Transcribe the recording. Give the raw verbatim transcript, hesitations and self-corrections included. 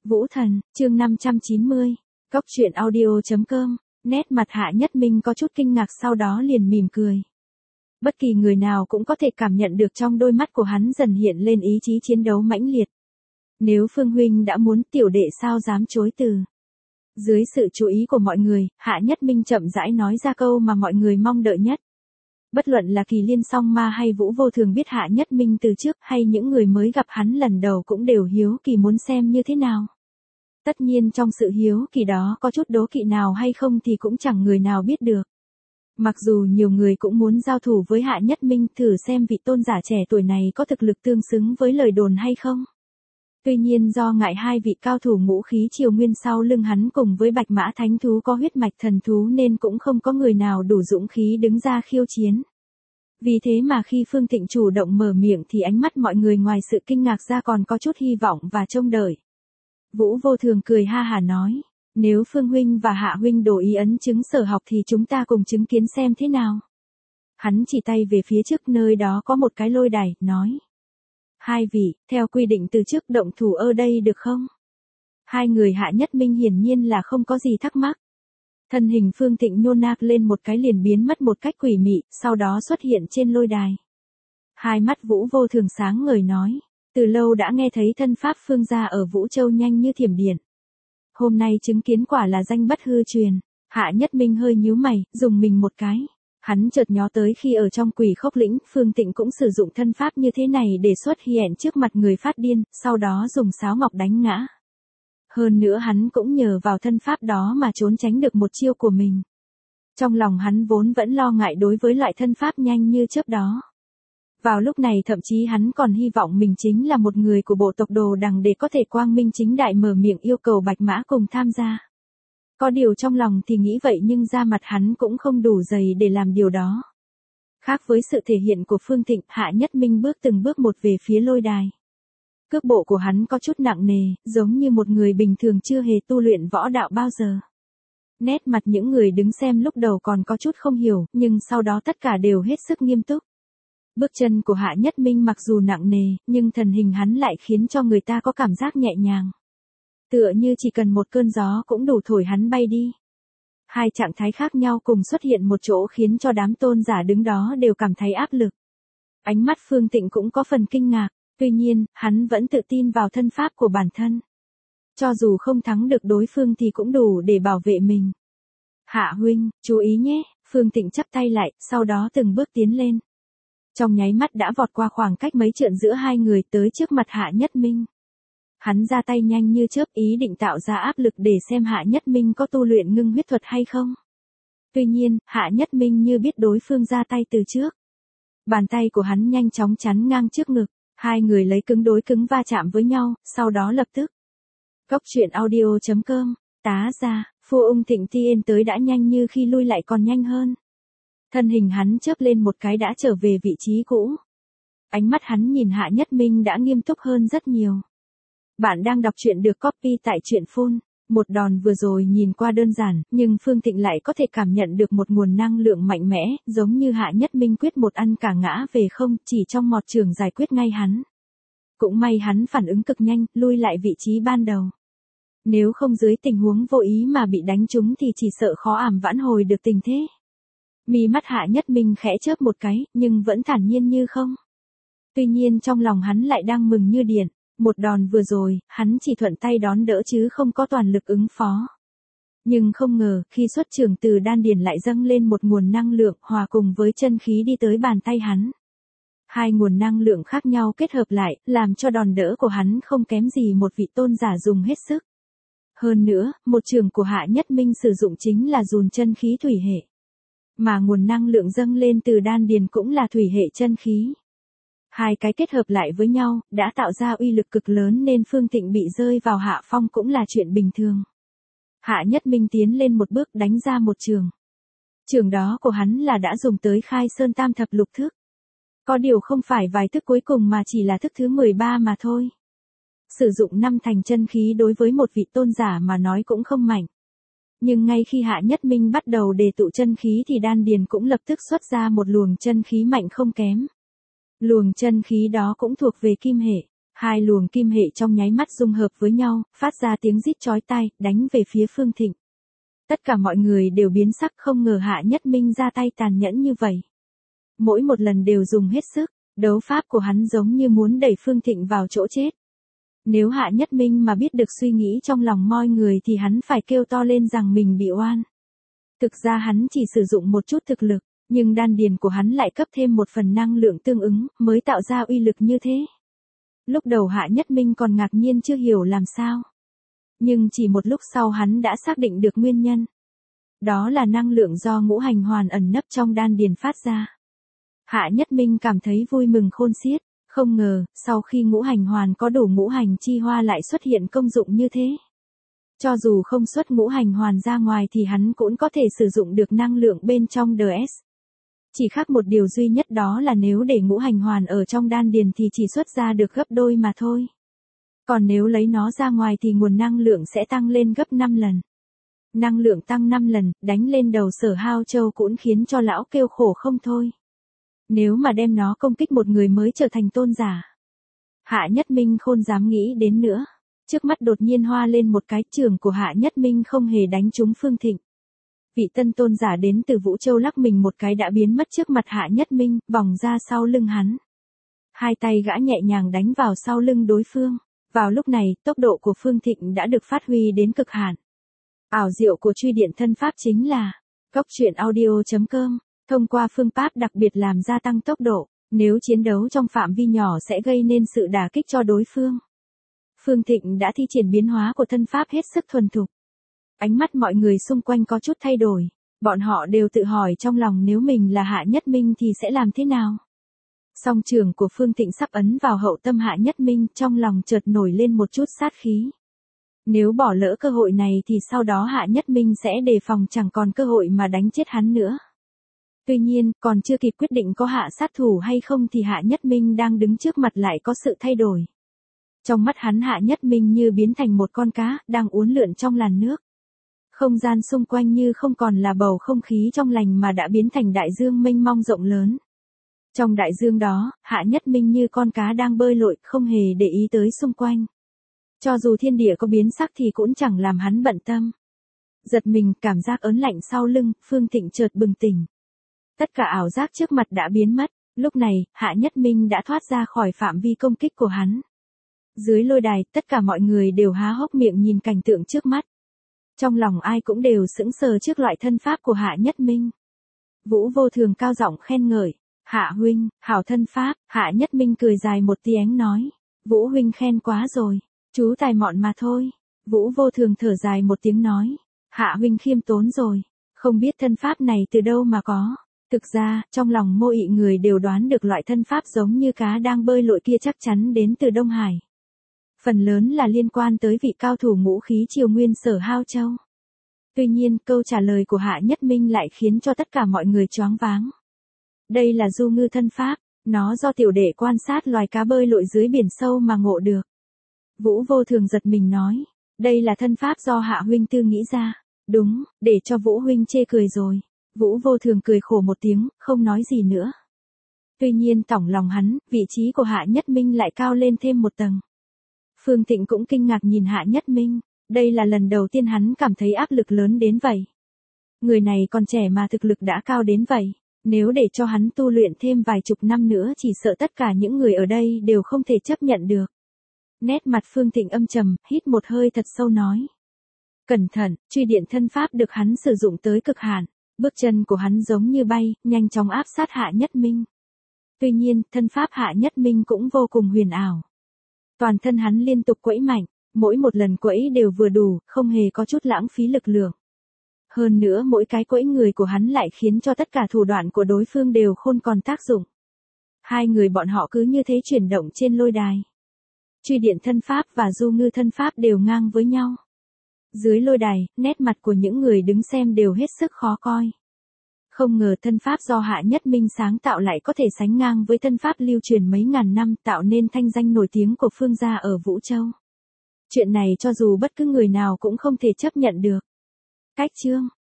Vũ Thần, chương năm trăm chín mươi. Cốc truyện audio.com. Nét mặt Hạ Nhất Minh có chút kinh ngạc, sau đó liền mỉm cười. Bất kỳ người nào cũng có thể cảm nhận được trong đôi mắt của hắn dần hiện lên ý chí chiến đấu mãnh liệt. Nếu Phương huynh đã muốn, tiểu đệ sao dám chối từ. Dưới sự chú ý của mọi người, Hạ Nhất Minh chậm rãi nói ra câu mà mọi người mong đợi nhất. Bất luận là Kỳ Liên Song Ma hay Vũ Vô Thường biết Hạ Nhất Minh từ trước, hay những người mới gặp hắn lần đầu cũng đều hiếu kỳ muốn xem như thế nào. Tất nhiên trong sự hiếu kỳ đó có chút đố kỵ nào hay không thì cũng chẳng người nào biết được. Mặc dù nhiều người cũng muốn giao thủ với Hạ Nhất Minh, thử xem vị tôn giả trẻ tuổi này có thực lực tương xứng với lời đồn hay không. Tuy nhiên do ngại hai vị cao thủ ngũ khí triều nguyên sau lưng hắn cùng với Bạch Mã Thánh Thú có huyết mạch thần thú nên cũng không có người nào đủ dũng khí đứng ra khiêu chiến. Vì thế mà khi Phương Thịnh chủ động mở miệng thì ánh mắt mọi người ngoài sự kinh ngạc ra còn có chút hy vọng và trông đợi. Vũ Vô Thường cười ha hả nói, nếu Phương huynh và Hạ huynh đổi ý ấn chứng sở học thì chúng ta cùng chứng kiến xem thế nào. Hắn chỉ tay về phía trước nơi đó có một cái lôi đài, nói. Hai vị, theo quy định từ trước động thủ ở đây được không? Hai người Hạ Nhất Minh hiển nhiên là không có gì thắc mắc. Thân hình Phương Thịnh nhô nạc lên một cái liền biến mất một cách quỷ mị, sau đó xuất hiện trên lôi đài. Hai mắt Vũ Vô Thường sáng ngời nói, từ lâu đã nghe thấy thân pháp Phương gia ở Vũ Châu nhanh như thiểm điện. Hôm nay chứng kiến quả là danh bất hư truyền. Hạ Nhất Minh hơi nhíu mày, dùng mình một cái. Hắn chợt nhớ tới khi ở trong Quỷ Khốc Lĩnh, Phương Tịnh cũng sử dụng thân pháp như thế này để xuất hiện trước mặt người phát điên, sau đó dùng sáo ngọc đánh ngã. Hơn nữa hắn cũng nhờ vào thân pháp đó mà trốn tránh được một chiêu của mình. Trong lòng hắn vốn vẫn lo ngại đối với loại thân pháp nhanh như chớp đó. Vào lúc này thậm chí hắn còn hy vọng mình chính là một người của bộ tộc Đồ Đằng để có thể quang minh chính đại mở miệng yêu cầu Bạch Mã cùng tham gia. Có điều trong lòng thì nghĩ vậy nhưng da mặt hắn cũng không đủ dày để làm điều đó. Khác với sự thể hiện của Phương Thịnh, Hạ Nhất Minh bước từng bước một về phía lôi đài. Cước bộ của hắn có chút nặng nề, giống như một người bình thường chưa hề tu luyện võ đạo bao giờ. Nét mặt những người đứng xem lúc đầu còn có chút không hiểu, nhưng sau đó tất cả đều hết sức nghiêm túc. Bước chân của Hạ Nhất Minh mặc dù nặng nề, nhưng thần hình hắn lại khiến cho người ta có cảm giác nhẹ nhàng. Tựa như chỉ cần một cơn gió cũng đủ thổi hắn bay đi. Hai trạng thái khác nhau cùng xuất hiện một chỗ khiến cho đám tôn giả đứng đó đều cảm thấy áp lực. Ánh mắt Phương Tịnh cũng có phần kinh ngạc, tuy nhiên, hắn vẫn tự tin vào thân pháp của bản thân. Cho dù không thắng được đối phương thì cũng đủ để bảo vệ mình. Hạ huynh, chú ý nhé, Phương Tịnh chắp tay lại, sau đó từng bước tiến lên. Trong nháy mắt đã vọt qua khoảng cách mấy trượng giữa hai người tới trước mặt Hạ Nhất Minh. Hắn ra tay nhanh như chớp, ý định tạo ra áp lực để xem Hạ Nhất Minh có tu luyện ngưng huyết thuật hay không. Tuy nhiên, Hạ Nhất Minh như biết đối phương ra tay từ trước. Bàn tay của hắn nhanh chóng chắn ngang trước ngực, hai người lấy cứng đối cứng va chạm với nhau, sau đó lập tức. Cốc truyện audio.com, tá ra, Phu Ung Thịnh Tiên tới đã nhanh như khi lui lại còn nhanh hơn. Thân hình hắn chớp lên một cái đã trở về vị trí cũ. Ánh mắt hắn nhìn Hạ Nhất Minh đã nghiêm túc hơn rất nhiều. Bạn đang đọc truyện được copy tại truyện phun. Một đòn vừa rồi nhìn qua đơn giản, nhưng Phương Thịnh lại có thể cảm nhận được một nguồn năng lượng mạnh mẽ, giống như Hạ Nhất Minh quyết một ăn cả ngã về không, chỉ trong một trường giải quyết ngay hắn. Cũng may hắn phản ứng cực nhanh, lui lại vị trí ban đầu. Nếu không dưới tình huống vô ý mà bị đánh trúng thì chỉ sợ khó ảm vãn hồi được tình thế. Mi mắt Hạ Nhất Minh khẽ chớp một cái, nhưng vẫn thản nhiên như không. Tuy nhiên trong lòng hắn lại đang mừng như điện. Một đòn vừa rồi, hắn chỉ thuận tay đón đỡ chứ không có toàn lực ứng phó. Nhưng không ngờ, khi xuất trường từ đan điền lại dâng lên một nguồn năng lượng hòa cùng với chân khí đi tới bàn tay hắn. Hai nguồn năng lượng khác nhau kết hợp lại, làm cho đòn đỡ của hắn không kém gì một vị tôn giả dùng hết sức. Hơn nữa, một trường của Hạ Nhất Minh sử dụng chính là dùn chân khí thủy hệ. Mà nguồn năng lượng dâng lên từ đan điền cũng là thủy hệ chân khí. Hai cái kết hợp lại với nhau, đã tạo ra uy lực cực lớn nên Phương Thịnh bị rơi vào hạ phong cũng là chuyện bình thường. Hạ Nhất Minh tiến lên một bước đánh ra một trường. Trường đó của hắn là đã dùng tới Khai Sơn Tam Thập Lục thức. Có điều không phải vài thức cuối cùng mà chỉ là thức thứ mười ba mà thôi. Sử dụng năm thành chân khí đối với một vị tôn giả mà nói cũng không mạnh. Nhưng ngay khi Hạ Nhất Minh bắt đầu đề tụ chân khí thì đan điền cũng lập tức xuất ra một luồng chân khí mạnh không kém. Luồng chân khí đó cũng thuộc về kim hệ. Hai luồng kim hệ trong nháy mắt dung hợp với nhau, phát ra tiếng rít chói tai, đánh về phía Phương Thịnh. Tất cả mọi người đều biến sắc, không ngờ Hạ Nhất Minh ra tay tàn nhẫn như vậy. Mỗi một lần đều dùng hết sức, đấu pháp của hắn giống như muốn đẩy Phương Thịnh vào chỗ chết. Nếu Hạ Nhất Minh mà biết được suy nghĩ trong lòng mọi người thì hắn phải kêu to lên rằng mình bị oan. Thực ra hắn chỉ sử dụng một chút thực lực, nhưng đan điền của hắn lại cấp thêm một phần năng lượng tương ứng, mới tạo ra uy lực như thế. Lúc đầu Hạ Nhất Minh còn ngạc nhiên chưa hiểu làm sao. Nhưng chỉ một lúc sau hắn đã xác định được nguyên nhân. Đó là năng lượng do ngũ hành hoàn ẩn nấp trong đan điền phát ra. Hạ Nhất Minh cảm thấy vui mừng khôn xiết, không ngờ, sau khi ngũ hành hoàn có đủ ngũ hành chi hoa lại xuất hiện công dụng như thế. Cho dù không xuất ngũ hành hoàn ra ngoài thì hắn cũng có thể sử dụng được năng lượng bên trong đê ét. Chỉ khác một điều duy nhất đó là nếu để ngũ hành hoàn ở trong đan điền thì chỉ xuất ra được gấp đôi mà thôi. Còn nếu lấy nó ra ngoài thì nguồn năng lượng sẽ tăng lên gấp năm lần. Năng lượng tăng năm lần, đánh lên đầu Sở Hao Châu cũng khiến cho lão kêu khổ không thôi. Nếu mà đem nó công kích một người mới trở thành tôn giả. Hạ Nhất Minh không dám nghĩ đến nữa. Trước mắt đột nhiên hoa lên một cái, trường của Hạ Nhất Minh không hề đánh trúng Phương Thịnh. Vị tân tôn giả đến từ Vũ Châu lắc mình một cái đã biến mất trước mặt Hạ Nhất Minh, vòng ra sau lưng hắn. Hai tay gã nhẹ nhàng đánh vào sau lưng đối phương. Vào lúc này, tốc độ của Phương Thịnh đã được phát huy đến cực hạn. Ảo diệu của truy điện thân pháp chính là cốc truyện audio chấm com, thông qua phương pháp đặc biệt làm gia tăng tốc độ, nếu chiến đấu trong phạm vi nhỏ sẽ gây nên sự đả kích cho đối phương. Phương Thịnh đã thi triển biến hóa của thân pháp hết sức thuần thục. Ánh mắt mọi người xung quanh có chút thay đổi, bọn họ đều tự hỏi trong lòng nếu mình là Hạ Nhất Minh thì sẽ làm thế nào. Song trường của Phương Thịnh sắp ấn vào hậu tâm Hạ Nhất Minh, trong lòng chợt nổi lên một chút sát khí. Nếu bỏ lỡ cơ hội này thì sau đó Hạ Nhất Minh sẽ đề phòng chẳng còn cơ hội mà đánh chết hắn nữa. Tuy nhiên, còn chưa kịp quyết định có hạ sát thủ hay không thì Hạ Nhất Minh đang đứng trước mặt lại có sự thay đổi. Trong mắt hắn Hạ Nhất Minh như biến thành một con cá, đang uốn lượn trong làn nước. Không gian xung quanh như không còn là bầu không khí trong lành mà đã biến thành đại dương mênh mông rộng lớn. Trong đại dương đó, Hạ Nhất Minh như con cá đang bơi lội, không hề để ý tới xung quanh. Cho dù thiên địa có biến sắc thì cũng chẳng làm hắn bận tâm. Giật mình, cảm giác ớn lạnh sau lưng, Phương Thịnh chợt bừng tỉnh. Tất cả ảo giác trước mặt đã biến mất, lúc này, Hạ Nhất Minh đã thoát ra khỏi phạm vi công kích của hắn. Dưới lôi đài, tất cả mọi người đều há hốc miệng nhìn cảnh tượng trước mắt. Trong lòng ai cũng đều sững sờ trước loại thân pháp của Hạ Nhất Minh. Vũ Vô Thường cao giọng khen ngợi. Hạ huynh, hảo thân pháp. Hạ Nhất Minh cười dài một tiếng nói. Vũ huynh khen quá rồi, chú tài mọn mà thôi. Vũ Vô Thường thở dài một tiếng nói. Hạ huynh khiêm tốn rồi, không biết thân pháp này từ đâu mà có. Thực ra, trong lòng mô ị người đều đoán được loại thân pháp giống như cá đang bơi lội kia chắc chắn đến từ Đông Hải. Phần lớn là liên quan tới vị cao thủ ngũ khí Triều Nguyên Sở Hao Châu. Tuy nhiên, câu trả lời của Hạ Nhất Minh lại khiến cho tất cả mọi người choáng váng. Đây là du ngư thân pháp, nó do tiểu đệ quan sát loài cá bơi lội dưới biển sâu mà ngộ được. Vũ Vô Thường giật mình nói, đây là thân pháp do Hạ huynh tư nghĩ ra. Đúng, để cho Vũ huynh chê cười rồi. Vũ Vô Thường cười khổ một tiếng, không nói gì nữa. Tuy nhiên tổng lòng hắn, vị trí của Hạ Nhất Minh lại cao lên thêm một tầng. Phương Thịnh cũng kinh ngạc nhìn Hạ Nhất Minh, đây là lần đầu tiên hắn cảm thấy áp lực lớn đến vậy. Người này còn trẻ mà thực lực đã cao đến vậy, nếu để cho hắn tu luyện thêm vài chục năm nữa chỉ sợ tất cả những người ở đây đều không thể chấp nhận được. Nét mặt Phương Thịnh âm trầm, hít một hơi thật sâu nói. Cẩn thận, truy điện thân pháp được hắn sử dụng tới cực hạn, bước chân của hắn giống như bay, nhanh chóng áp sát Hạ Nhất Minh. Tuy nhiên, thân pháp Hạ Nhất Minh cũng vô cùng huyền ảo. Toàn thân hắn liên tục quẫy mạnh, mỗi một lần quẫy đều vừa đủ, không hề có chút lãng phí lực lượng. Hơn nữa mỗi cái quẫy người của hắn lại khiến cho tất cả thủ đoạn của đối phương đều không còn tác dụng. Hai người bọn họ cứ như thế chuyển động trên lôi đài. Truy điện thân pháp và du ngư thân pháp đều ngang với nhau. Dưới lôi đài, nét mặt của những người đứng xem đều hết sức khó coi. Không ngờ thân pháp do Hạ Nhất Minh sáng tạo lại có thể sánh ngang với thân pháp lưu truyền mấy ngàn năm, tạo nên thanh danh nổi tiếng của Phương gia ở Vũ Châu. Chuyện này cho dù bất cứ người nào cũng không thể chấp nhận được. Cách chương